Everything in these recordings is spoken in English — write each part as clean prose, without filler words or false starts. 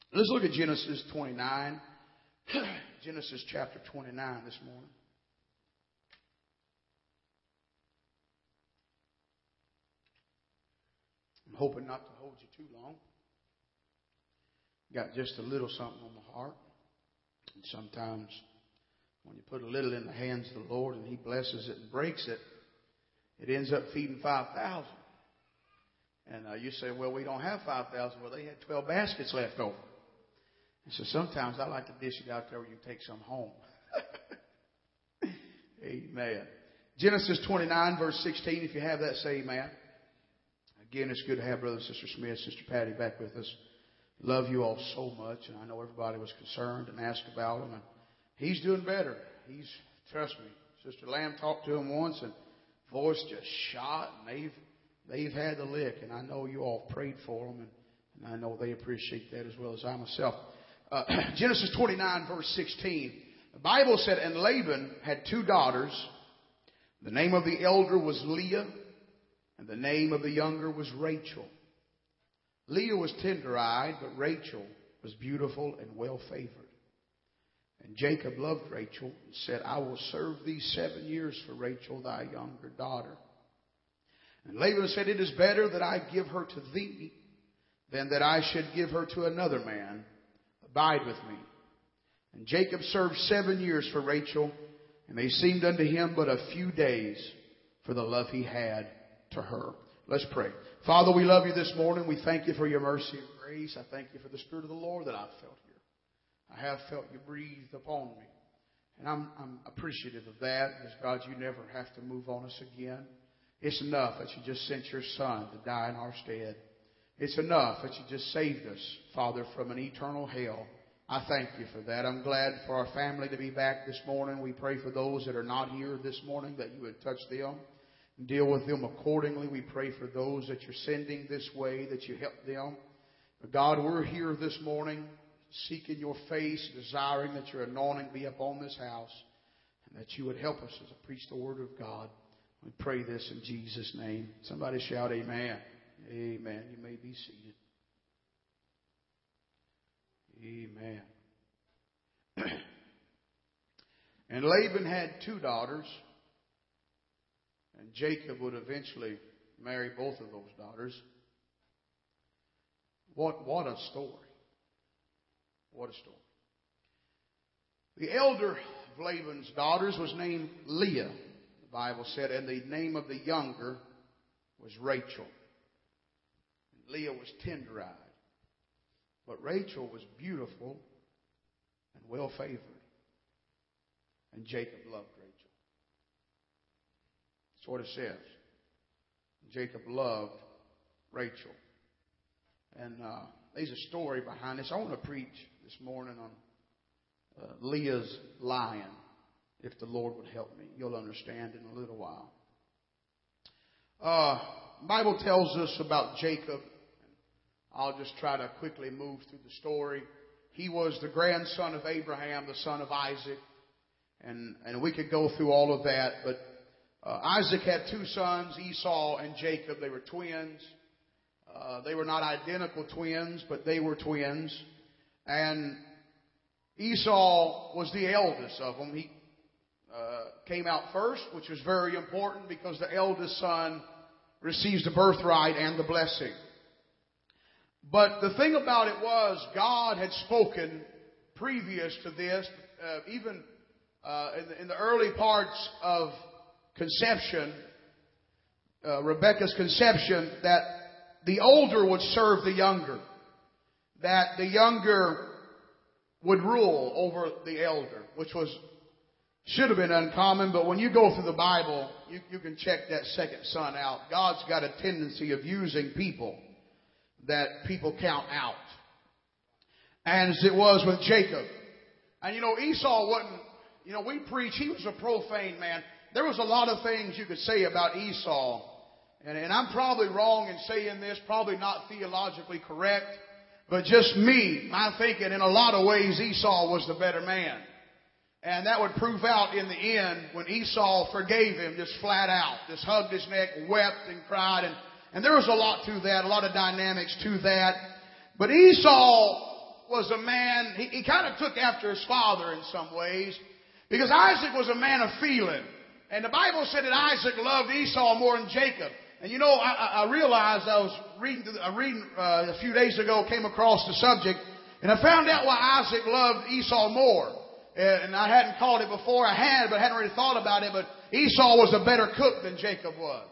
Let's look at Genesis 29. Genesis chapter 29 this morning. I'm hoping not to hold you too long. Got just a little something on my heart. And sometimes when you put a little in the hands of the Lord and He blesses it and breaks it, it ends up feeding 5,000. And you say, well, we don't have 5,000. Well, they had 12 baskets left over. And so sometimes I like to dish it out there where you take some home. Amen. Genesis 29, verse 16. If you have that, say amen. Again, it's good to have Brother and Sister Smith, Sister Patty back with us. Love you all so much. And I know everybody was concerned and asked about him. And he's doing better. Trust me. Sister Lamb talked to him once and voice just shot. And they've had the lick. And I know you all prayed for them. And I know they appreciate that as well as I myself. Genesis 29, verse 16. The Bible said, and Laban had 2 daughters. The name of the elder was Leah, and the name of the younger was Rachel. Leah was tender-eyed, but Rachel was beautiful and well-favored. And Jacob loved Rachel and said, I will serve thee 7 years for Rachel, thy younger daughter. And Laban said, it is better that I give her to thee than that I should give her to another man. Abide with me. And Jacob served 7 years for Rachel, and they seemed unto him but a few days for the love he had to her. Let's pray. Father, we love you this morning. We thank you for your mercy and grace. I thank you for the Spirit of the Lord that I've felt here. I have felt you breathe upon me. And I'm appreciative of that, because God, you never have to move on us again. It's enough that you just sent your Son to die in our stead. It's enough that you just saved us, Father, from an eternal hell. I thank you for that. I'm glad for our family to be back this morning. We pray for those that are not here this morning, that you would touch them and deal with them accordingly. We pray for those that you're sending this way, that you help them. But God, we're here this morning seeking your face, desiring that your anointing be upon this house, and that you would help us as I preach the word of God. We pray this in Jesus' name. Somebody shout amen. Amen. You may be seated. Amen. And Laban had 2 daughters, and Jacob would eventually marry both of those daughters. What a story. What a story. The elder of Laban's daughters was named Leah, the Bible said, and the name of the younger was Rachel. Leah was tender-eyed, but Rachel was beautiful and well-favored. And Jacob loved Rachel. That's what it says. Jacob loved Rachel. And there's a story behind this. I want to preach this morning on Leah's lying, if the Lord would help me. You'll understand in a little while. The Bible tells us about Jacob. I'll just try to quickly move through the story. He was the grandson of Abraham, the son of Isaac. And we could go through all of that. But Isaac had 2 sons, Esau and Jacob. They were twins. They were not identical twins, but they were twins. And Esau was the eldest of them. He came out first, which was very important because the eldest son receives the birthright and the blessing. But the thing about it was, God had spoken previous to this, even in the early parts of conception, Rebekah's conception, that the older would serve the younger, that the younger would rule over the elder, which should have been uncommon. But when you go through the Bible, you can check that second son out. God's got a tendency of using people that people count out. And as it was with Jacob. And Esau wasn't, we preach, he was a profane man. There was a lot of things you could say about Esau. And I'm probably wrong in saying this, probably not theologically correct. But just me, my thinking, in a lot of ways, Esau was the better man. And that would prove out in the end when Esau forgave him just flat out. Just hugged his neck, wept and cried. And there was a lot to that, a lot of dynamics to that. But Esau was a man, he kind of took after his father in some ways, because Isaac was a man of feeling. And the Bible said that Isaac loved Esau more than Jacob. And you know, I realized I was reading a few days ago, came across the subject, and I found out why Isaac loved Esau more. And I hadn't caught it before. I had, but hadn't really thought about it. But Esau was a better cook than Jacob was.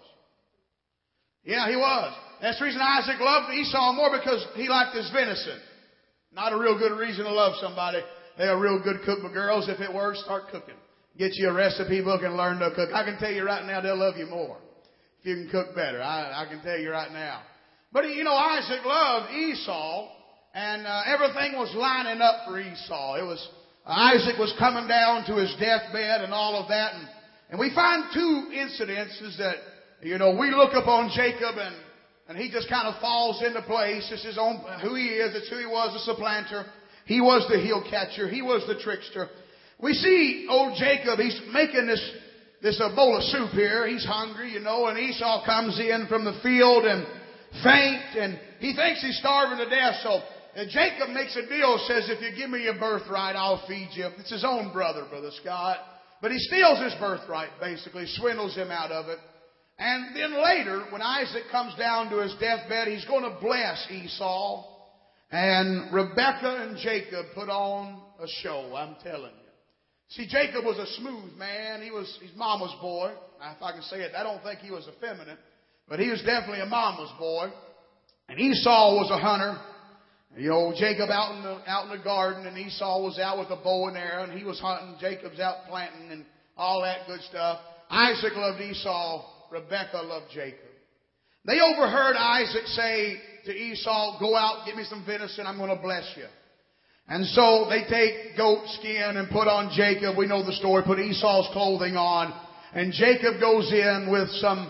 Yeah, he was. That's the reason Isaac loved Esau more, because he liked his venison. Not a real good reason to love somebody. They're a real good cook, but girls, if it works, start cooking. Get you a recipe book and learn to cook. I can tell you right now, they'll love you more if you can cook better. I can tell you right now. But, you know, Isaac loved Esau, and everything was lining up for Esau. It was Isaac was coming down to his deathbed and all of that. And we find two incidences that, you know, we look upon Jacob and he just kind of falls into place. It's his own, who he is. It's who he was, the supplanter. He was the heel catcher. He was the trickster. We see old Jacob, he's making this bowl of soup here. He's hungry, you know, and Esau comes in from the field and faint, and he thinks he's starving to death. So Jacob makes a deal, says, if you give me your birthright, I'll feed you. It's his own brother, Brother Scott. But he steals his birthright, basically, swindles him out of it. And then later, when Isaac comes down to his deathbed, he's going to bless Esau. And Rebekah and Jacob put on a show, I'm telling you. See, Jacob was a smooth man. He was his mama's boy. If I can say it, I don't think he was effeminate, but he was definitely a mama's boy. And Esau was a hunter. You know, Jacob out in the garden, and Esau was out with a bow and arrow, and he was hunting. Jacob's out planting and all that good stuff. Isaac loved Esau. Rebekah loved Jacob. They overheard Isaac say to Esau, go out, get me some venison, I'm going to bless you. And so they take goat skin and put on Jacob. We know the story. Put Esau's clothing on. And Jacob goes in with some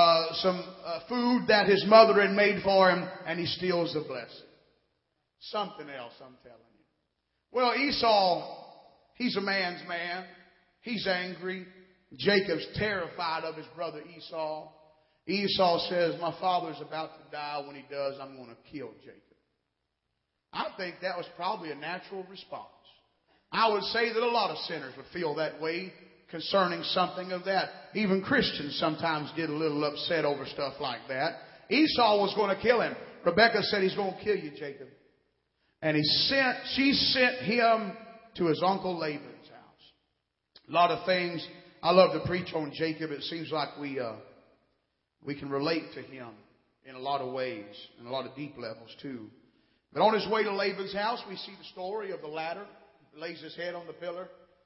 food that his mother had made for him, and he steals the blessing. Something else, I'm telling you. Well, Esau, he's a man's man. He's angry. Jacob's terrified of his brother Esau. Esau says, my father's about to die. When he does, I'm going to kill Jacob. I think that was probably a natural response. I would say that a lot of sinners would feel that way concerning something of that. Even Christians sometimes get a little upset over stuff like that. Esau was going to kill him. Rebekah said, he's going to kill you, Jacob. And she sent him to his uncle Laban's house. A lot of things I love to preach on Jacob. It seems like we can relate to him in a lot of ways, in a lot of deep levels too. But on his way to Laban's house, we see the story of the ladder. He lays his head on the pillar,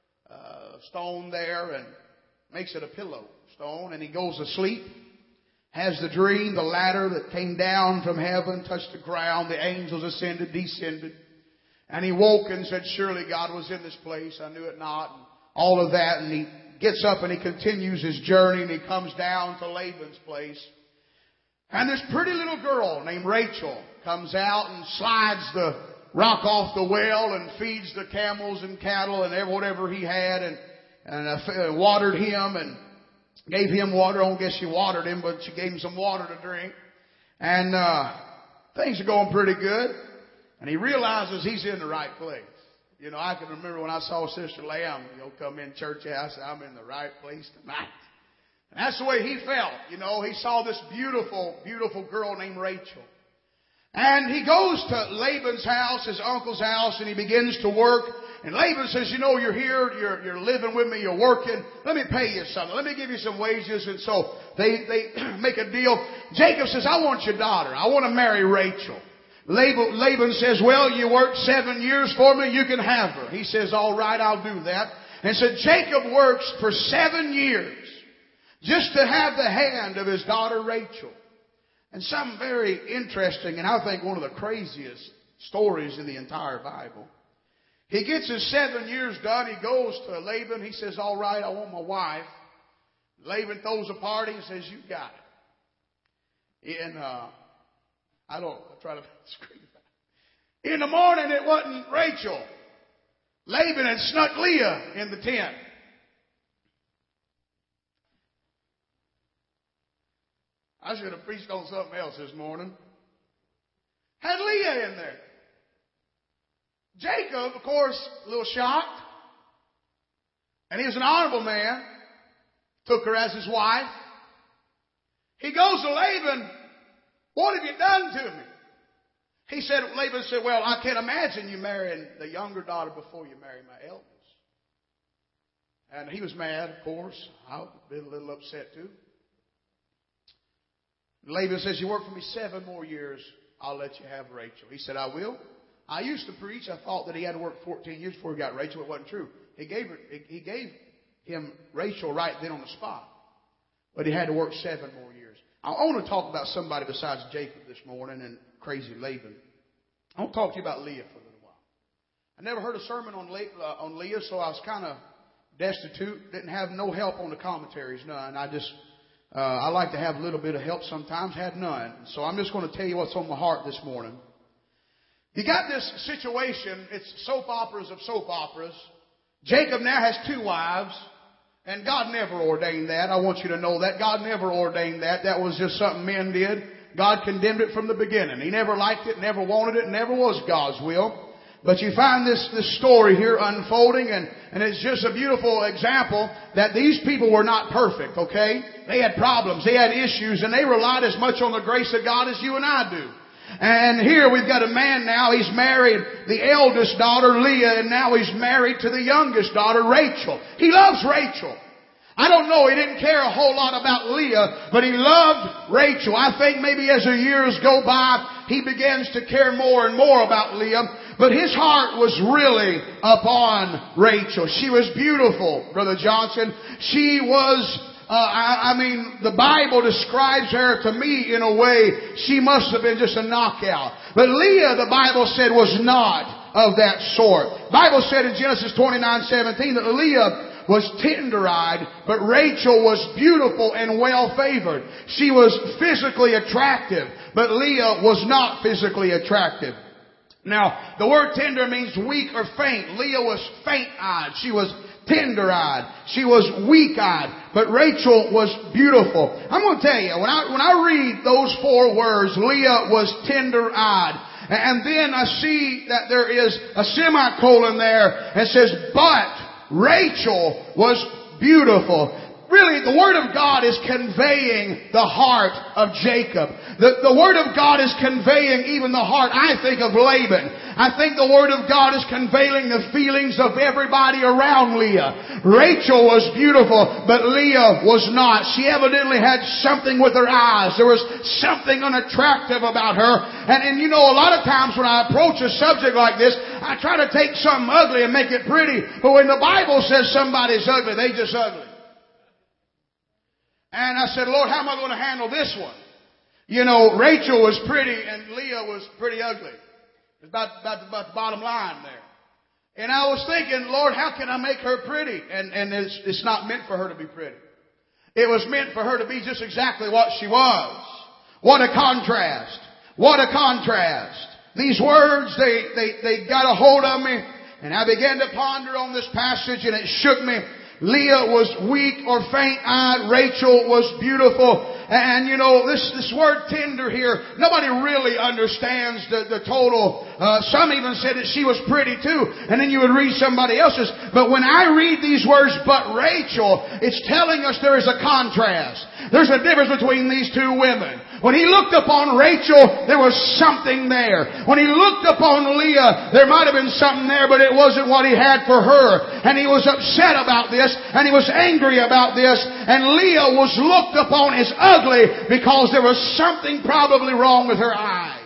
stone there, and makes it a pillow stone, and he goes to sleep. Has the dream, the ladder that came down from heaven, touched the ground, the angels ascended, descended. And he woke and said, surely God was in this place. I knew it not. And all of that. And he gets up and he continues his journey, and he comes down to Laban's place. And this pretty little girl named Rachel comes out and slides the rock off the well and feeds the camels and cattle and whatever he had, and watered him and gave him water. I don't guess she watered him, but she gave him some water to drink. And things are going pretty good. And he realizes he's in the right place. You know, I can remember when I saw Sister Lamb, come in church house, I'm in the right place tonight. And that's the way he felt. You know, he saw this beautiful, beautiful girl named Rachel. And he goes to Laban's house, his uncle's house, and he begins to work. And Laban says, you're here, you're living with me, you're working. Let me pay you something. Let me give you some wages. And so they make a deal. Jacob says, I want your daughter. I want to marry Rachel. Laban says, well, you worked 7 years for me, you can have her. He says, all right, I'll do that. And so Jacob works for 7 years just to have the hand of his daughter Rachel. And something very interesting, and I think one of the craziest stories in the entire Bible. He gets his 7 years done. He goes to Laban. He says, all right, I want my wife. Laban throws a party and says, you got it. And I try to scream. In the morning, it wasn't Rachel. Laban had snuck Leah in the tent. I should have preached on something else this morning. Had Leah in there. Jacob, of course, a little shocked. And he was an honorable man. Took her as his wife. He goes to Laban, "What have you done to me?" Laban said, "Well, I can't imagine you marrying the younger daughter before you marry my eldest." And he was mad, of course. I've been a little upset too. Laban says, "You work for me 7 more years, I'll let you have Rachel." He said, "I will." I used to preach. I thought that he had to work 14 years before he got Rachel. It wasn't true. He gave him Rachel right then on the spot. But he had to work 7 more years. I want to talk about somebody besides Jacob this morning and crazy Laban. I want to talk to you about Leah for a little while. I never heard a sermon on Leah, so I was kind of destitute. Didn't have no help on the commentaries, none. I like to have a little bit of help sometimes. Had none. So I'm just going to tell you what's on my heart this morning. You got this situation. It's soap operas of soap operas. Jacob now has 2 wives. And God never ordained that. I want you to know that. God never ordained that. That was just something men did. God condemned it from the beginning. He never liked it, never wanted it, never was God's will. But you find this story here unfolding, and it's just a beautiful example that these people were not perfect, okay? They had problems, they had issues, and they relied as much on the grace of God as you and I do. And here we've got a man now, he's married the eldest daughter, Leah, and now he's married to the youngest daughter, Rachel. He loves Rachel. I don't know, he didn't care a whole lot about Leah, but he loved Rachel. I think maybe as the years go by, he begins to care more and more about Leah. But his heart was really upon Rachel. She was beautiful, Brother Johnson. She was, the Bible describes her to me in a way, she must have been just a knockout. But Leah, the Bible said, was not of that sort. The Bible said in Genesis 29:17 that Leah was tender-eyed, but Rachel was beautiful and well-favored. She was physically attractive, but Leah was not physically attractive. Now, the word tender means weak or faint. Leah was faint-eyed. She was tender-eyed. She was weak-eyed. But Rachel was beautiful. I'm going to tell you, when I read those 4 words, Leah was tender-eyed. And then I see that there is a semicolon there and says, but Rachel was beautiful. Really, the Word of God is conveying the heart of Jacob. The Word of God is conveying even the heart, I think, of Laban. I think the Word of God is conveying the feelings of everybody around Leah. Rachel was beautiful, but Leah was not. She evidently had something with her eyes. There was something unattractive about her. And you know, a lot of times when I approach a subject like this, I try to take something ugly and make it pretty. But when the Bible says somebody's ugly, they just ugly. And I said, Lord, how am I going to handle this one? You know, Rachel was pretty and Leah was pretty ugly. It's about the bottom line there. And I was thinking, Lord, how can I make her pretty? And it's not meant for her to be pretty. It was meant for her to be just exactly what she was. What a contrast. What a contrast. These words, they got a hold of me. And I began to ponder on this passage and it shook me. Leah was weak or faint-eyed. Rachel was beautiful. And you know, this word tender here, nobody really understands the total. Some even said that she was pretty too. And then you would read somebody else's. But when I read these words, but Rachel, it's telling us there is a contrast. There's a difference between these 2 women. When he looked upon Rachel, there was something there. When he looked upon Leah, there might have been something there, but it wasn't what he had for her. And he was upset about this, and he was angry about this, and Leah was looked upon as ugly because there was something probably wrong with her eyes.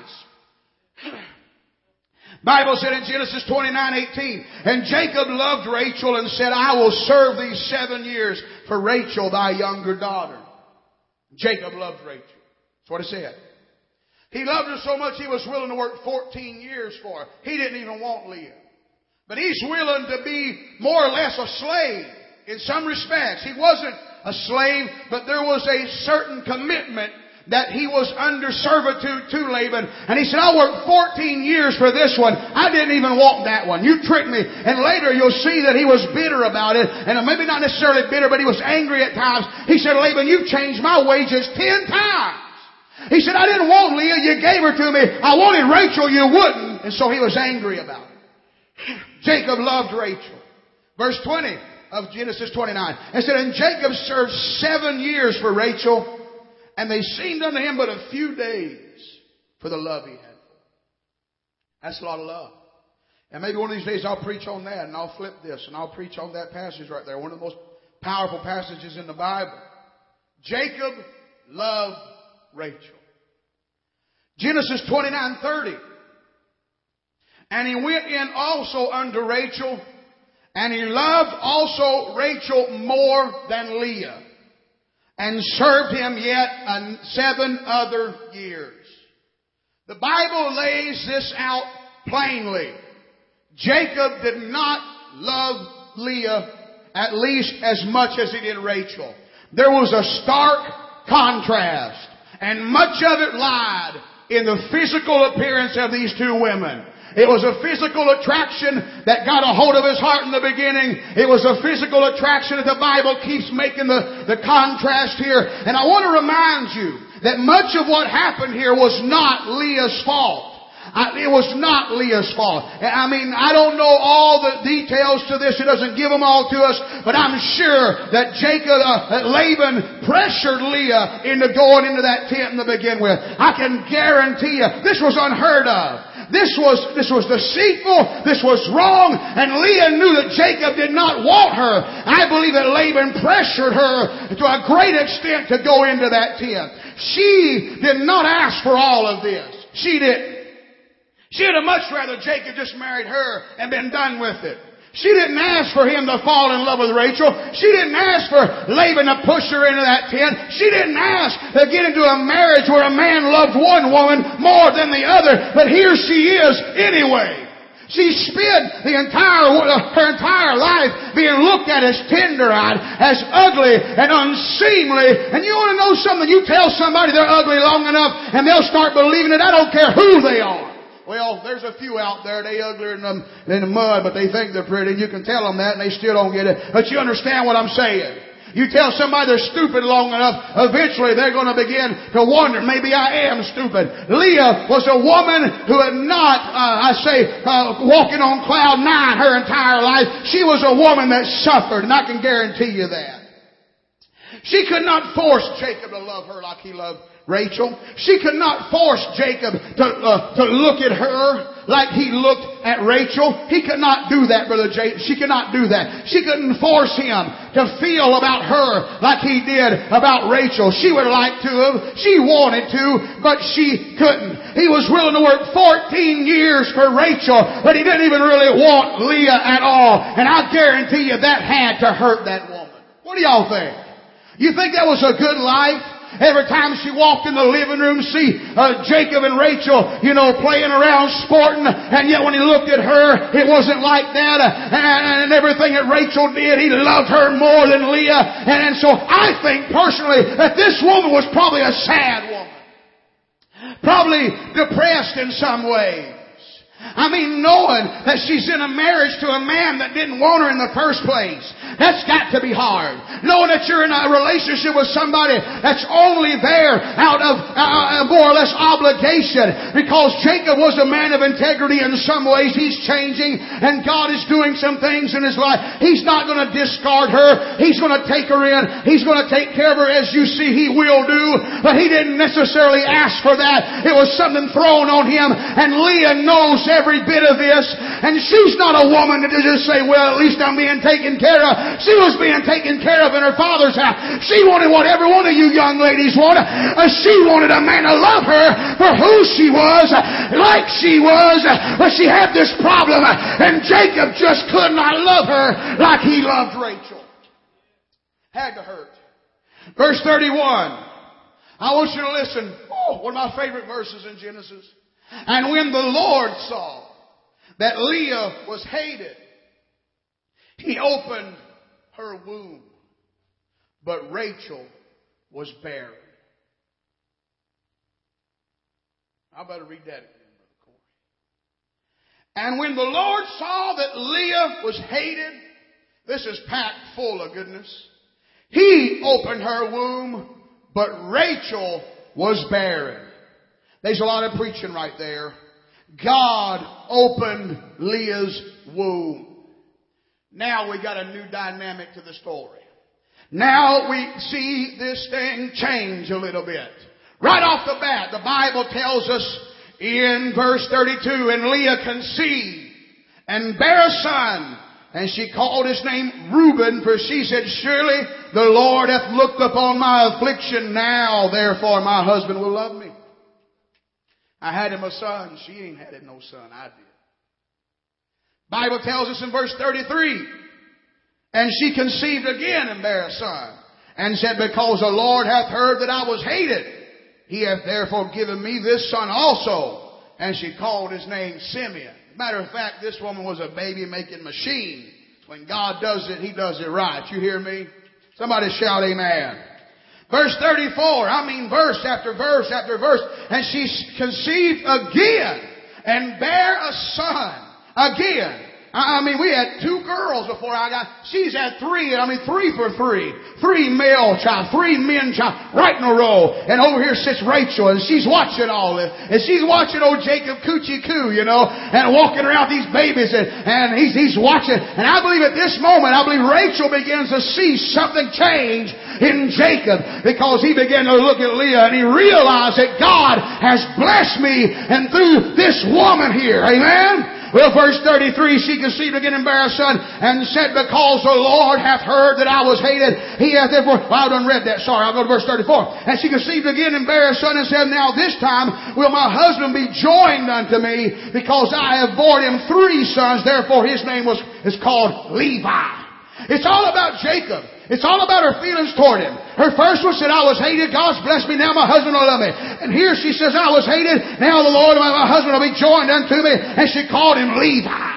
Bible said in Genesis 29:18, and Jacob loved Rachel and said, I will serve thee 7 years for Rachel, thy younger daughter. Jacob loved Rachel. That's what it said. He loved her so much he was willing to work 14 years for her. He didn't even want Leah. But he's willing to be more or less a slave in some respects. He wasn't a slave, but there was a certain commitment that he was under servitude to Laban. And he said, I worked 14 years for this one. I didn't even want that one. You tricked me. And later you'll see that he was bitter about it. And maybe not necessarily bitter, but he was angry at times. He said, Laban, you've changed my wages 10 times. He said, I didn't want Leah. You gave her to me. I wanted Rachel. You wouldn't. And so he was angry about it. Jacob loved Rachel. Verse 20 of Genesis 29. It said, and Jacob served 7 years for Rachel, and they seemed unto him but a few days for the love he had for her. That's a lot of love. And maybe one of these days I'll preach on that, and I'll flip this, and I'll preach on that passage right there. One of the most powerful passages in the Bible. Jacob loved Rachel. Genesis 29:30. And he went in also unto Rachel, and he loved also Rachel more than Leah, and served him yet 7 other years. The Bible lays this out plainly. Jacob did not love Leah at least as much as he did Rachel. There was a stark contrast, and much of it lied in the physical appearance of these 2 women. It was a physical attraction that got a hold of his heart in the beginning. It was a physical attraction that the Bible keeps making the contrast here. And I want to remind you that much of what happened here was not Leah's fault. It was not Leah's fault. I mean, I don't know all the details to this. It doesn't give them all to us. But I'm sure that Laban pressured Leah into going into that tent to begin with. I can guarantee you, this was unheard of. This was deceitful. This was wrong. And Leah knew that Jacob did not want her. I believe that Laban pressured her to a great extent to go into that tent. She did not ask for all of this. She didn't. She would have much rather Jacob just married her and been done with it. She didn't ask for him to fall in love with Rachel. She didn't ask for Laban to push her into that tent. She didn't ask to get into a marriage where a man loved one woman more than the other. But here she is anyway. She spent her entire life being looked at as tender-eyed, as ugly and unseemly. And you want to know something? You tell somebody they're ugly long enough and they'll start believing it. I don't care who they are. Well, there's a few out there, they uglier than the mud, but they think they're pretty. You can tell them that and they still don't get it. But you understand what I'm saying. You tell somebody they're stupid long enough, eventually they're going to begin to wonder, maybe I am stupid. Leah was a woman who had not, walking on cloud 9 her entire life. She was a woman that suffered, and I can guarantee you that. She could not force Jacob to love her like he loved Rachel. She could not force Jacob to look at her like he looked at Rachel. He could not do that, Brother Jacob. She could not do that. She couldn't force him to feel about her like he did about Rachel. She would like to have. She wanted to, but she couldn't. He was willing to work 14 years for Rachel, but he didn't even really want Leah at all. And I guarantee you that had to hurt that woman. What do y'all think? You think that was a good life? Every time she walked in the living room, see Jacob and Rachel, playing around, sporting, and yet when he looked at her, it wasn't like that. And everything that Rachel did, he loved her more than Leah. And so I think personally that this woman was probably a sad woman. Probably depressed in some ways. I mean, knowing that she's in a marriage to a man that didn't want her in the first place. That's got to be hard. Knowing that you're in a relationship with somebody that's only there out of more or less obligation. Because Jacob was a man of integrity in some ways. He's changing and God is doing some things in his life. He's not going to discard her. He's going to take her in. He's going to take care of her as you see he will do. But he didn't necessarily ask for that. It was something thrown on him. And Leah knows every bit of this. And she's not a woman to just say, well, at least I'm being taken care of. She was being taken care of in her father's house. She wanted what every one of you young ladies wanted. She wanted a man to love her for who she was, like she was. But she had this problem. And Jacob just could not love her like he loved Rachel. Had to hurt. Verse 31. I want you to listen. One of my favorite verses in Genesis. And when the Lord saw that Leah was hated, he opened her womb, but Rachel was barren. I better read that again, Brother Corey. And when the Lord saw that Leah was hated, this is packed full of goodness, he opened her womb, but Rachel was barren. There's a lot of preaching right there. God opened Leah's womb. Now we got a new dynamic to the story. Now we see this thing change a little bit. Right off the bat, the Bible tells us in verse 32, and Leah conceived and bare a son, and she called his name Reuben, for she said, surely the Lord hath looked upon my affliction. Now therefore my husband will love me. I had him a son. She ain't had him no son. I did. Bible tells us in verse 33, and she conceived again and bare a son, and said, because the Lord hath heard that I was hated, He hath therefore given me this son also. And she called his name Simeon. Matter of fact, this woman was a baby-making machine. When God does it, He does it right. You hear me? Somebody shout amen. Verse 34, verse after verse after verse. And she conceived again and bare a son. Again. We had 2 girls before I got, she's had 3, 3 for 3. 3 male child, 3 men child, right in a row. And over here sits Rachel, and she's watching all this. And she's watching old Jacob Coochie Coo, and walking around these babies, and he's watching. And I believe at this moment, Rachel begins to see something change in Jacob, because he began to look at Leah, and he realized that God has blessed me, and through this woman here, amen? Well, verse 33, she conceived again and bare a son, and said, because the Lord hath heard that I was hated, He hath therefore... Well, I done read that, sorry, I'll go to verse 34. And she conceived again and bare a son, and said, now this time will my husband be joined unto me, because I have borne him 3 sons, therefore his name is called Levi. It's all about Jacob. It's all about her feelings toward him. Her first one said, I was hated. God's blessed me. Now my husband will love me. And here she says, I was hated. Now the Lord, my husband will be joined unto me. And she called him Levi.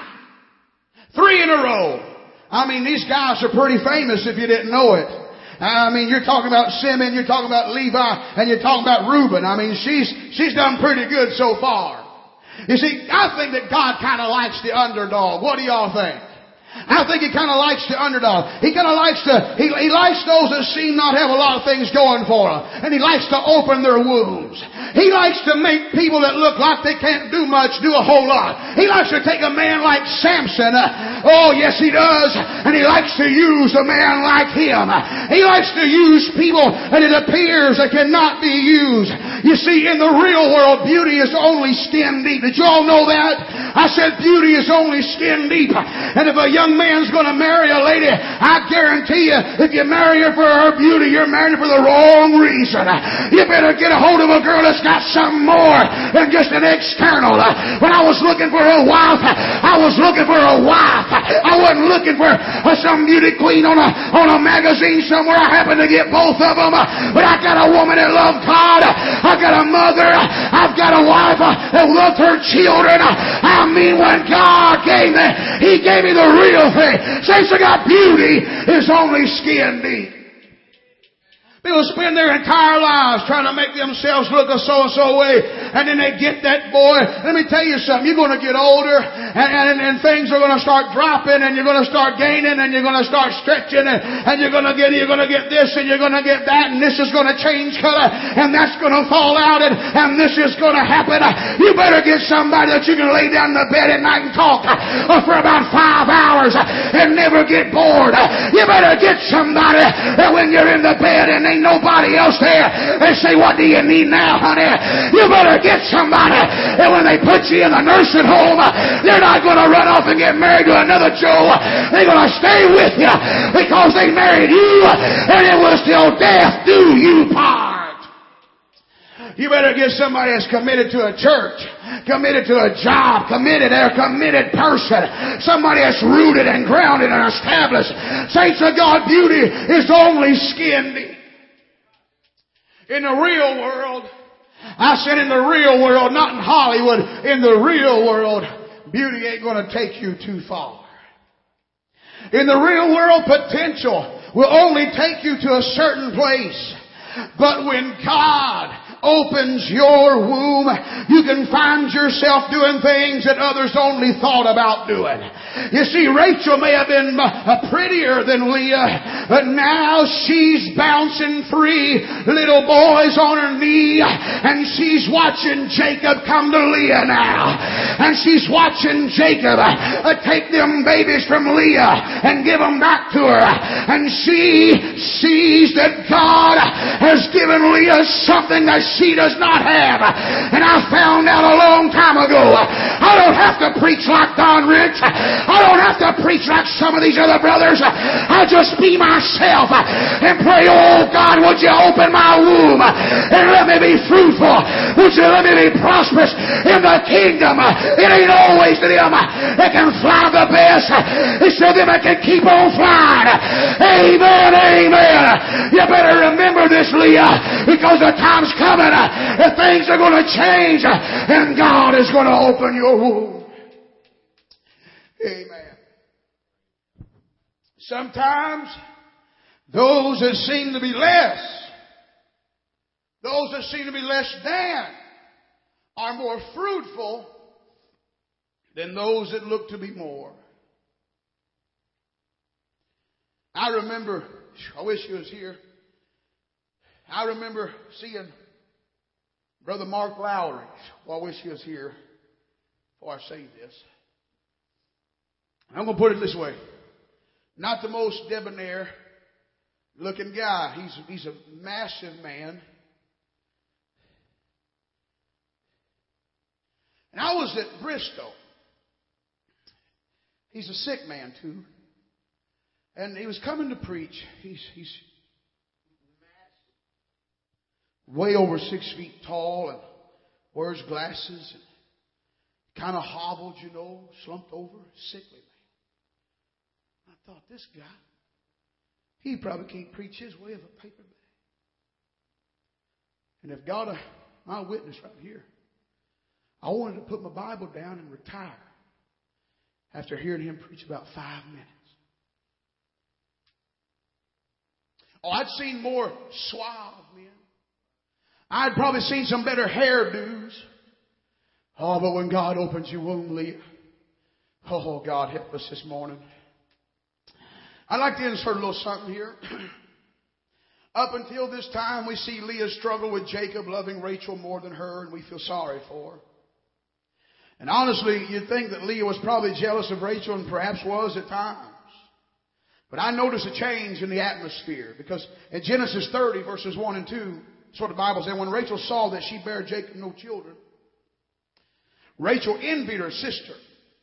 3 in a row. These guys are pretty famous if you didn't know it. You're talking about Simeon, you're talking about Levi, and you're talking about Reuben. She's done pretty good so far. You see, I think that God kind of likes the underdog. What do y'all think? I think He kind of likes the underdog. He kind of likes He likes those that seem not have a lot of things going for them. And He likes to open their wombs. He likes to make people that look like they can't do much do a whole lot. He likes to take a man like Samson. Oh, yes, He does. And He likes to use a man like him. He likes to use people that it appears that cannot be used. You see, in the real world, beauty is only skin deep. Did you all know that? I said beauty is only skin deep. And if a young man's going to marry a lady, I guarantee you, if you marry her for her beauty, you're marrying her for the wrong reason. You better get a hold of a girl that's got something more than just an external. When I was looking for a wife, I was looking for a wife. I wasn't looking for some beauty queen on a magazine somewhere. I happened to get both of them. But I got a woman that loved God. I got a mother. I've got a wife that loved her children. When God gave me, He gave me the real thing. Saints of God, beauty is only skin deep. People spend their entire lives trying to make themselves look a so-and-so way, and then they get that boy. Let me tell you something. You're going to get older, and things are going to start dropping, and you're going to start gaining, and you're going to start stretching, and you're going to get this, and you're going to get that, and this is going to change color, and that's going to fall out, and this is going to happen. You better get somebody that you can lay down in the bed at night and talk for about 5 hours and never get bored. You better get somebody that when you're in the bed and ain't nobody else there, they say, what do you need now, honey? You better get somebody that when they put you in the nursing home, they're not going to run off and get married to another Joe. They're going to stay with you because they married you, and it was till death do you part. You better get somebody that's committed to a church, committed to a job, they're a committed person. Somebody that's rooted and grounded and established. Saints of God, beauty is only skin deep. In the real world, I said in the real world, not in Hollywood, in the real world, beauty ain't going to take you too far. In the real world, potential will only take you to a certain place. But when God opens your womb, you can find yourself doing things that others only thought about doing. You see, Rachel may have been prettier than Leah, but now she's bouncing free, little boys on her knee, and she's watching Jacob come to Leah now. And she's watching Jacob take them babies from Leah and give them back to her. And she sees that God has given Leah something that she does not have. And I found out a long time ago, I don't have to preach like Don Rich. I don't have to preach like some of these other brothers. I'll just be myself and pray, oh God, would you open my womb and let me be fruitful? Would you let me be prosperous in the kingdom? It ain't always to them that can fly the best. It's to them that can keep on flying. Amen, amen. You better remember this, Leah, because the time's coming that things are going to change and God is going to open your womb. Amen. Sometimes those that seem to be less, those that seem to be less than, are more fruitful than those that look to be more. I remember, I wish he was here. I remember seeing Brother Mark Lowry. Well, I wish he was here before I say this. I'm going to put it this way. Not the most debonair looking guy. He's a massive man. And I was at Bristol. He's a sick man too. And he was coming to preach. He's way over 6 feet tall and wears glasses and kind of hobbled, slumped over, sickly man. I thought, this guy, he probably can't preach his way of a paper bag. And if God, my witness right here, I wanted to put my Bible down and retire after hearing him preach about 5 minutes. Oh, I'd seen more suave men. I'd probably seen some better hairdos. Oh, but when God opens your womb, Leah, oh, God help us this morning. I'd like to insert a little something here. Up until this time, we see Leah struggle with Jacob, loving Rachel more than her, and we feel sorry for her. And honestly, you'd think that Leah was probably jealous of Rachel, and perhaps was at times. But I notice a change in the atmosphere, because in Genesis 30, verses 1 and 2, that's what the Bible says. When Rachel saw that she bare Jacob no children, Rachel envied her sister.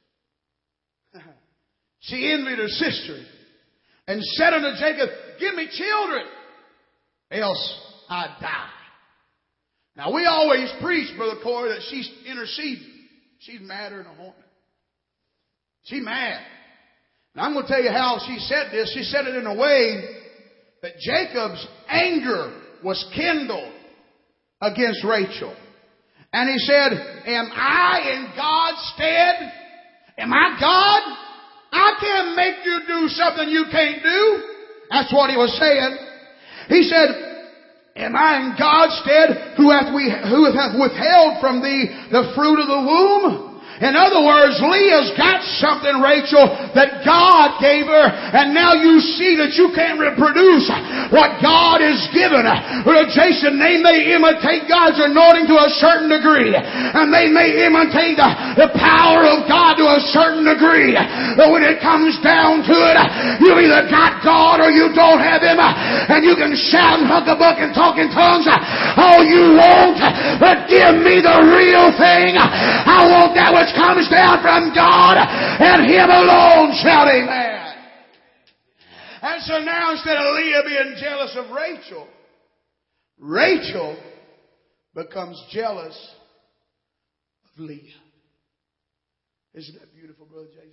She envied her sister and said unto Jacob, give me children, else I die. Now, we always preach, Brother Corey, that she's interceding. She's madder than a hornet. She's mad. And I'm going to tell you how she said this. She said it in a way that Jacob's anger was kindled against Rachel. And he said, am I in God's stead? Am I God? I can't make you do something you can't do. That's what he was saying. He said, am I in God's stead who hath withheld from thee the fruit of the womb? In other words, Leah's got something, Rachel, that God gave her, and now you see that you can't reproduce what God has given. Jason, they may imitate God's anointing to a certain degree, and they may imitate the power of God to a certain degree. But when it comes down to it, you either got God or you don't have Him, and you can shout and huck-a-buck and talk in tongues all you want, but give me the real thing. I want that which comes down from God and Him alone. Shout amen. And so now, instead of Leah being jealous of Rachel, Rachel becomes jealous of Leah. Isn't that beautiful, Brother Jason?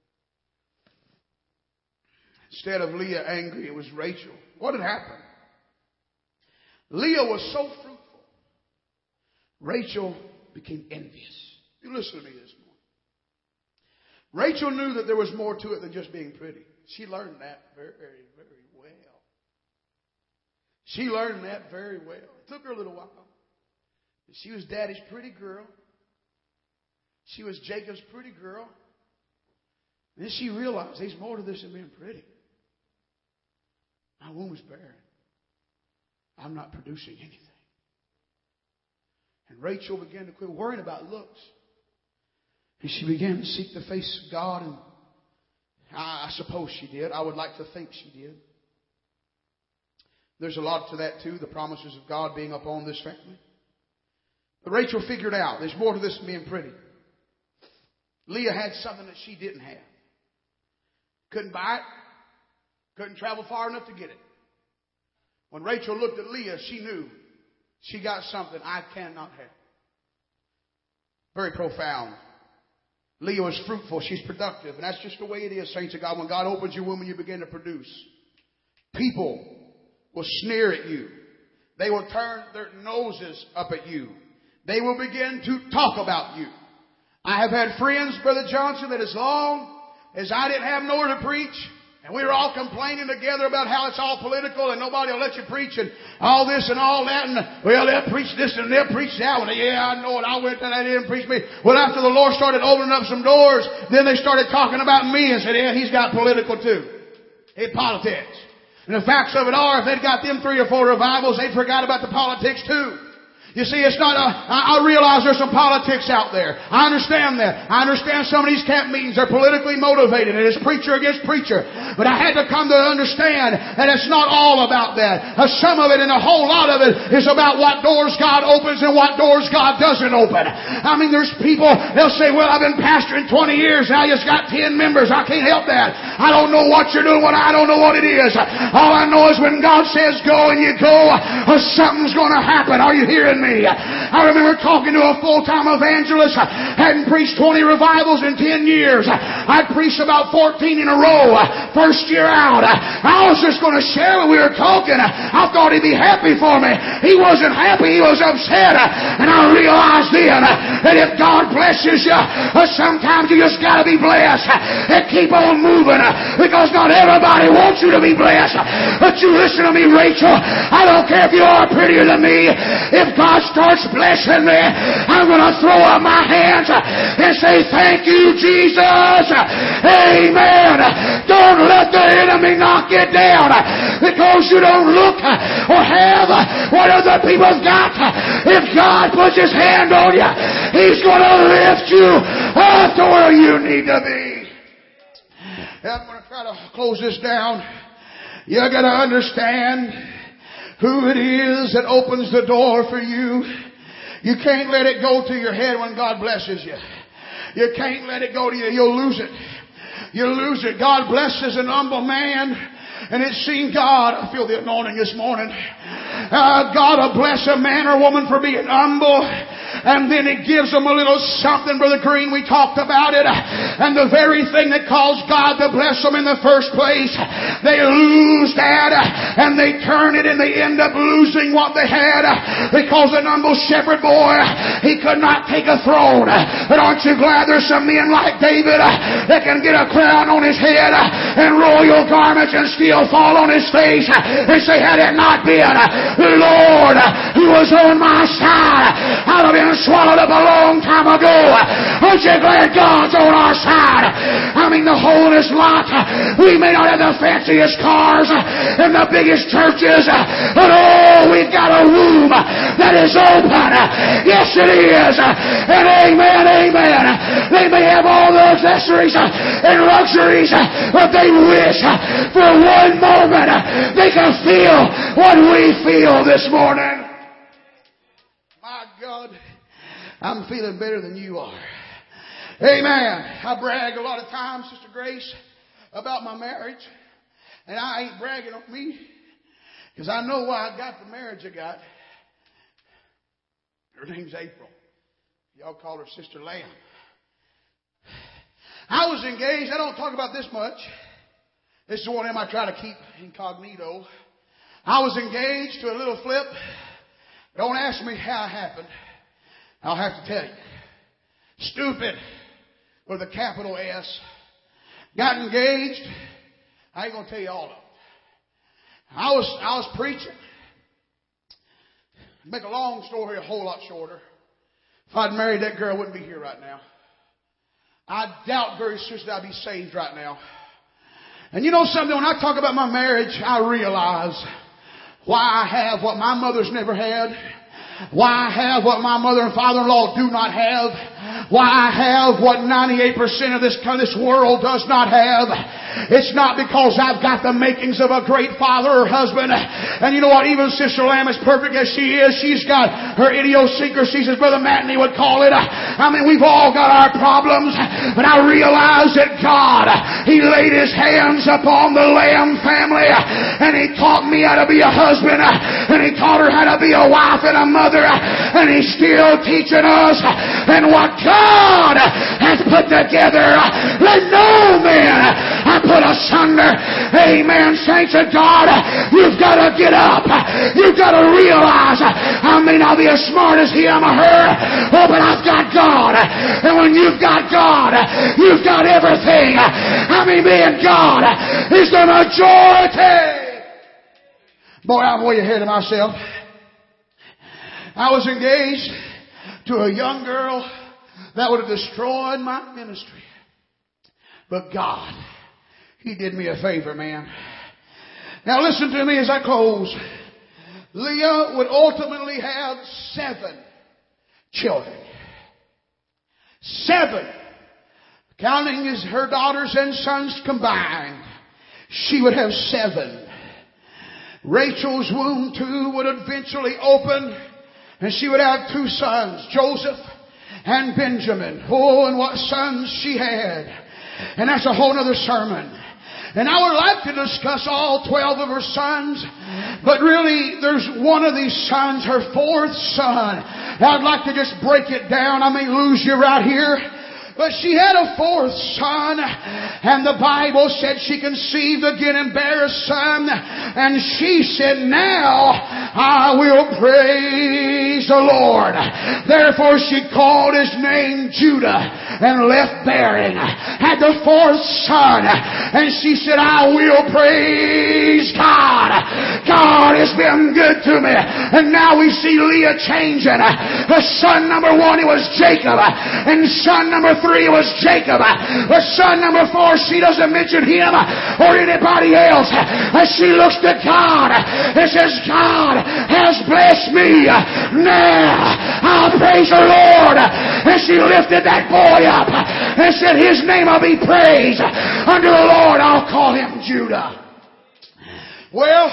Instead of Leah angry, it was Rachel. What had happened? Leah was so fruitful. Rachel became envious. You listen to me this morning. Rachel knew that there was more to it than just being pretty. She learned that very, very well. She learned that very well. It took her a little while. She was Daddy's pretty girl. She was Jacob's pretty girl. And then she realized there's more to this than being pretty. My womb is barren. I'm not producing anything. And Rachel began to quit worrying about looks. And she began to seek the face of God. And I suppose she did. I would like to think she did. There's a lot to that too, the promises of God being upon this family. But Rachel figured out there's more to this than being pretty. Leah had something that she didn't have. Couldn't buy it. Couldn't travel far enough to get it. When Rachel looked at Leah, she knew she got something I cannot have. Very profound. Leah was fruitful. She's productive. And that's just the way it is, saints of God. When God opens your womb and you begin to produce, people will sneer at you. They will turn their noses up at you. They will begin to talk about you. I have had friends, Brother Johnson, that as long as I didn't have nowhere to preach, and we were all complaining together about how it's all political and nobody will let you preach and all this and all that, and well, they'll preach this and they'll preach that one. Yeah, I know it. I went and they didn't preach me. Well, after the Lord started opening up some doors, then they started talking about me and said, yeah, he's got political too. Hey, politics. And the facts of it are, if they'd got them 3 or 4 revivals, they'd forgot about the politics too. You see, it's not I realize there's some politics out there. I understand that. I understand some of these camp meetings are politically motivated and it's preacher against preacher. But I had to come to understand that it's not all about that. Some of it and a whole lot of it is about what doors God opens and what doors God doesn't open. I mean, there's people, they'll say, well, I've been pastoring 20 years and I just got 10 members. I can't help that. I don't know what you're doing. I don't know what it is. All I know is when God says go and you go, something's going to happen. Are you hearing me? I remember talking to a full-time evangelist. Hadn't preached 20 revivals in 10 years. I'd preached about 14 in a row. First year out. I was just going to share when we were talking. I thought he'd be happy for me. He wasn't happy. He was upset. And I realized then that if God blesses you, sometimes you just got to be blessed and keep on moving because not everybody wants you to be blessed. But you listen to me, Rachel. I don't care if you are prettier than me. If God starts blessing me, I'm going to throw up my hands and say, thank you, Jesus. Amen. Don't let the enemy knock you down because you don't look or have what other people have got. If God puts His hand on you, He's going to lift you up to where you need to be. I'm going to try to close this down. You got to understand who it is that opens the door for you. You can't let it go to your head when God blesses you. You can't let it go to you. You'll lose it. You'll lose it. God blesses an humble man. And it's seen God. I feel the anointing this morning. God will bless a man or woman for being humble. And then it gives them a little something, Brother Green, we talked about it. And the very thing that caused God to bless them in the first place, they lose that. And they turn it and they end up losing what they had. Because an humble shepherd boy, he could not take a throne. But aren't you glad there's some men like David that can get a crown on his head and royal garments and still fall on his face and say, had it not been the Lord who was on my side, I'd have been swallowed up a long time ago. Aren't you glad God's on our side? I mean, the holiness lot. We may not have the fanciest cars and the biggest churches, but oh, we've got a womb that is open. Yes, it is. And amen, amen. They may have all the accessories and luxuries, but they wish for one moment they can feel what we feel this morning. My God, I'm feeling better than you are. Amen. I brag a lot of times, Sister Grace, about my marriage. And I ain't bragging on me because I know why I got the marriage I got. Her name's April. Y'all call her Sister Lamb. I was engaged. I don't talk about this much. This is one of them I try to keep incognito. I was engaged to a little flip. Don't ask me how it happened. I'll have to tell you. Stupid with a capital S. Got engaged. I ain't going to tell you all of it. I was preaching. Make a long story a whole lot shorter. If I'd married that girl, I wouldn't be here right now. I doubt very seriously I'd be saved right now. And you know something? When I talk about my marriage, I realize why I have what my mother's never had. Why I have what my mother and father-in-law do not have. Why I have what 98% of this world does not have. It's not because I've got the makings of a great father or husband. And you know what? Even Sister Lamb, as perfect as she is, she's got her idiosyncrasies, as Brother Matney would call it. I mean, we've all got our problems. But I realize that God, He laid His hands upon the Lamb family. And He taught me how to be a husband. And He taught her how to be a wife and a mother. And He's still teaching us. And what God has put together, let no man put asunder. Amen. Saints of God, you've got to get up. You've got to realize I may not be as smart as him or her, but I've got God. And when you've got God, you've got everything. I mean, being God is the majority. Boy, I'm way ahead of myself. I was engaged to a young girl that would have destroyed my ministry. But God, He did me a favor, man. Now listen to me as I close. Leah would ultimately have 7 children. 7. Counting as her daughters and sons combined, she would have 7. Rachel's womb too would eventually open, and she would have 2 sons, Joseph and Benjamin. Oh, and what sons she had. And that's a whole other sermon. And I would like to discuss all 12 of her sons. But really, there's one of these sons, her 4th son. I'd like to just break it down. I may lose you right here. But she had a 4th son, and the Bible said she conceived again and bare a son. And she said, now I will praise the Lord. Therefore she called his name Judah and left bearing. Had the 4th son, and she said, I will praise God. God has been good to me. And now we see Leah changing. The son number 1, it was Jacob. And son number 3 was Jacob. But son number 4, she doesn't mention him or anybody else. As she looks to God and says, God has blessed me. Now I'll praise the Lord. And she lifted that boy up and said, his name will be praised. Unto the Lord I'll call him Judah. Well.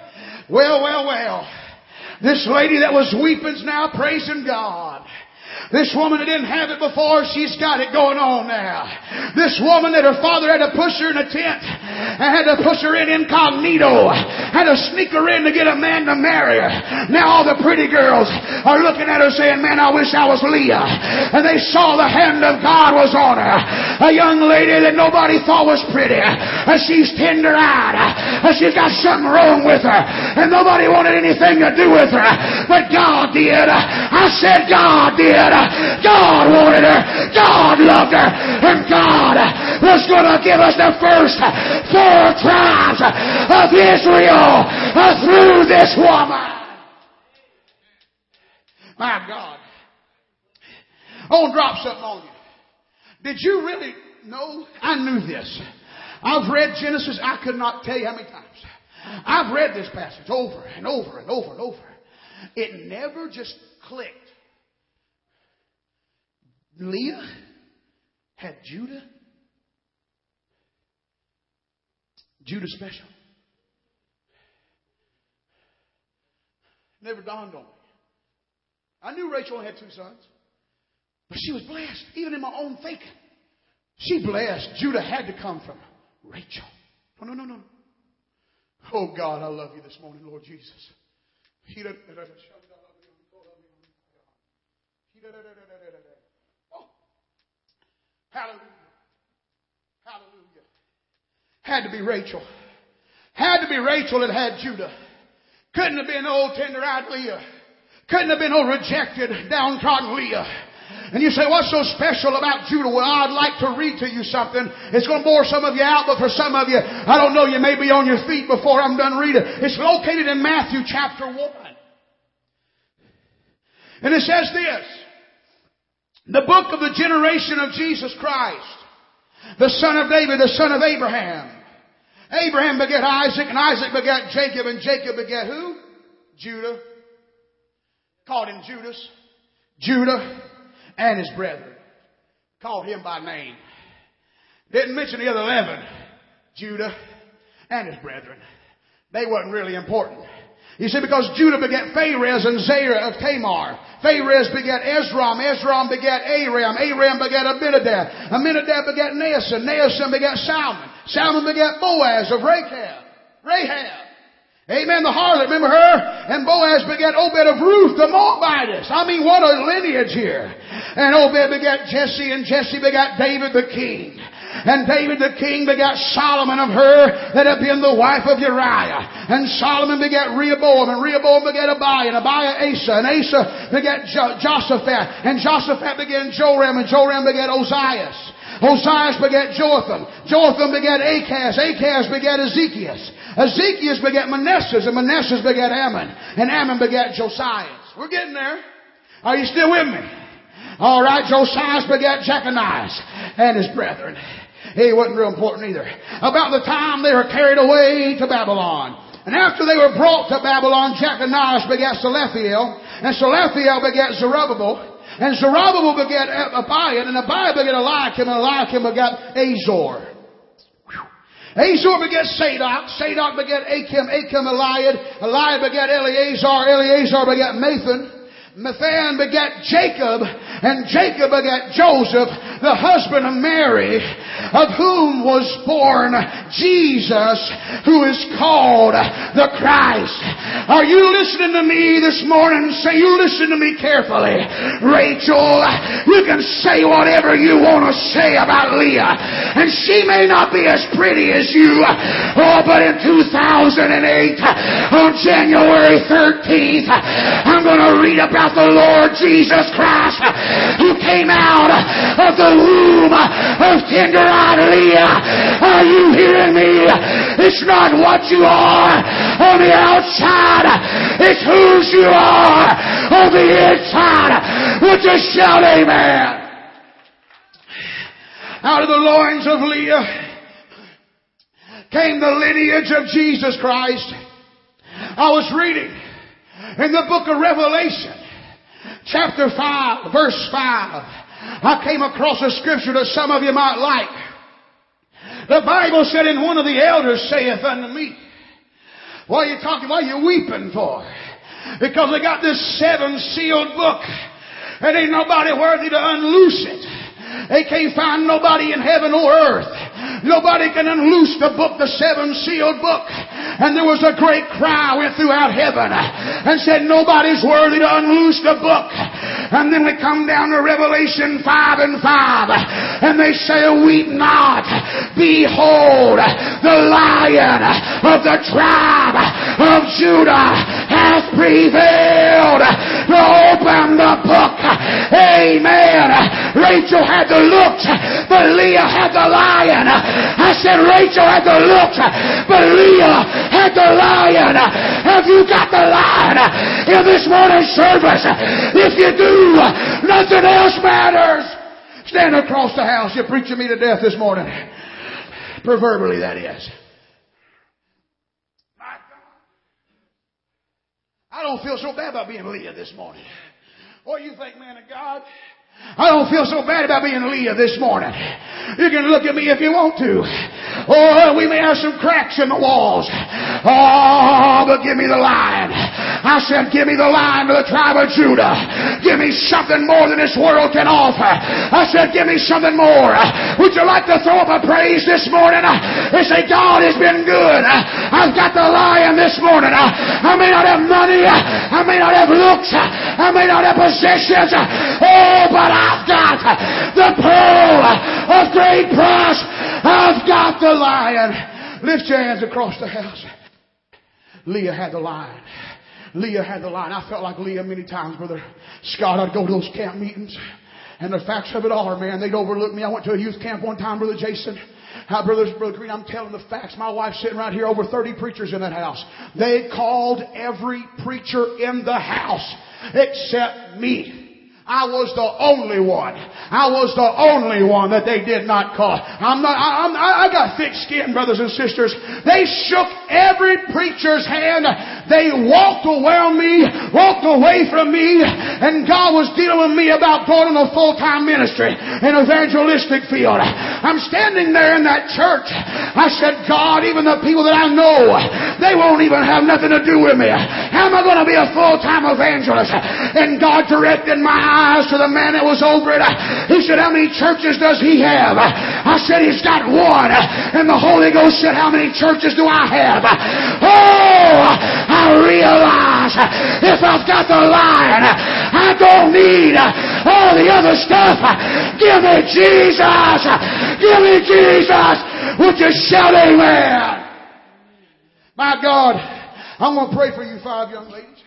This lady that was weeping's now praising God. This woman that didn't have it before, she's got it going on now. This woman that her father had to push her in a tent and had to push her in incognito, had to sneak her in to get a man to marry her. Now all the pretty girls are looking at her saying, man, I wish I was Leah. And they saw the hand of God was on her. A young lady that nobody thought was pretty. She's tender-eyed. She's got something wrong with her. And nobody wanted anything to do with her. But God did. I said God did. God wanted her. God loved her. And God was going to give us the first 4 tribes of Israel through this woman. My God. I want to drop something on you. Did you really know? I knew this. I've read Genesis. I could not tell you how many times. I've read this passage over and over and over and over. It never just clicked. Leah had Judah. Judah special. Never dawned on me. I knew Rachel had 2 sons. But she was blessed. Even in my own thinking. She blessed. Judah had to come from Rachel. No. Oh God, I love you this morning, Lord Jesus. Oh. Hallelujah. Had to be Rachel. Had to be Rachel that had Judah. Couldn't have been old tender-eyed Leah. Couldn't have been old rejected, downtrodden Leah. And you say, what's so special about Judah? Well, I'd like to read to you something. It's going to bore some of you out, but for some of you, I don't know, you may be on your feet before I'm done reading. It's located in Matthew chapter 1. And it says this, the book of the generation of Jesus Christ, the son of David, the son of Abraham. Abraham begat Isaac, and Isaac begat Jacob, and Jacob begat who? Judah. Called him Judas. Judah and his brethren. Called him by name. Didn't mention the other 11. Judah and his brethren. They wasn't really important. You see, because Judah begat Pharez and Zerah of Tamar. Pharez begat Ezram. Ezram begat Aram. Aram begat Abinadab. Aminadab begat Naasson. Naasson begat Salmon. Salmon begat Boaz of Rahab. Amen. The harlot, remember her? And Boaz begat Obed of Ruth, the Moabitess. I mean, what a lineage here. And Obed begat Jesse, and Jesse begat David the king. And David the king begat Solomon of her that had been the wife of Uriah. And Solomon begat Rehoboam, and Rehoboam begat Abiah, and Abiah Asa, and Asa begat Joshaphat, and Joshaphat begat Joram, and Joram begat Ozias. Ozias begat Jotham. Jotham begat Achaz. Achaz begat Ezekias. Ezekias begat Manasseh, and Manasseh begat Ammon, and Ammon begat Josias. We're getting there. Are you still with me? All right, Josias begat Jeconias and his brethren. He wasn't real important either. About the time they were carried away to Babylon. And after they were brought to Babylon, Jeconias begat Salathiel, and Salathiel begat Zerubbabel, and Zerubbabel begat Abiah, and Abiah begat Eliakim, and Eliakim begat Azor. Azor begat Sadok, Sadok begat Achim, Achim Eliad, Eliad begat Eleazar, Eleazar begat Mathan, Mathan begat Jacob, and Jacob begat Joseph, the husband of Mary, of whom was born Jesus, who is called the Christ. Are you listening to me this morning? Say, you listen to me carefully. Rachel, you can say whatever you want to say about Leah, and she may not be as pretty as you. Oh, but in 2008, on January 13th, I'm going to read about the Lord Jesus Christ, who came out of the womb of tender-eyed Leah. Are you hearing me? It's not what you are on the outside. It's whose you are on the inside. Would you shout amen? Out of the loins of Leah came the lineage of Jesus Christ. I was reading in the book of Revelation, chapter 5, verse 5. I came across a scripture that some of you might like. The Bible said, and one of the elders saith unto me, what are you talking, what are you weeping for? Because they got this 7-sealed book, and ain't nobody worthy to unloose it. They can't find nobody in heaven or earth. Nobody can unloose the book, the 7-sealed book. And there was a great cry went throughout heaven and said, nobody's worthy to unloose the book. And then we come down to Revelation 5 and 5. And they say, weep not. Behold, the Lion of the tribe of Judah has prevailed to open the book. Amen. Rachel had the looks, but Leah had the lion. I said Rachel had the looks, but Leah had the lion. Have you got the lion in this morning's service? If you do, nothing else matters. Stand across the house. You're preaching me to death this morning. Proverbially, that is. I don't feel so bad about being Leah this morning. What do you think, man of God? I don't feel so bad about being Leah this morning. You can look at me if you want to. Oh, we may have some cracks in the walls. Oh, but give me the lion. I said, give me the lion of the tribe of Judah. Give me something more than this world can offer. I said, give me something more. Would you like to throw up a praise this morning and say, God has been good. I've got the lion this morning. I may not have money. I may not have looks. I may not have possessions. Oh, but I've got the pearl of great price. I've got the lion. Lift your hands across the house. Leah had the lion. Leah had the lion. I felt like Leah many times, Brother Scott. I'd go to those camp meetings, and the facts of it are, man, they'd overlook me. I went to a youth camp one time, Brother Jason. Brother Green, I'm telling the facts. My wife's sitting right here, over 30 preachers in that house. They called every preacher in the house except me. I was the only one. I was the only one that they did not call. I got thick skin, brothers and sisters. They shook every preacher's hand. They walked around me, walked away from me, and God was dealing with me about going in a full-time ministry, an evangelistic field. I'm standing there in that church. I said, God, even the people that I know, they won't even have nothing to do with me. How am I going to be a full-time evangelist? And God directed my eyes to the man that was over it. He said, how many churches does he have? I said, he's got one. And the Holy Ghost said, how many churches do I have? Oh, I realize if I've got the Lion, I don't need all the other stuff. Give me Jesus. Give me Jesus. Would you shout amen? My God, I'm going to pray for you 5 young ladies.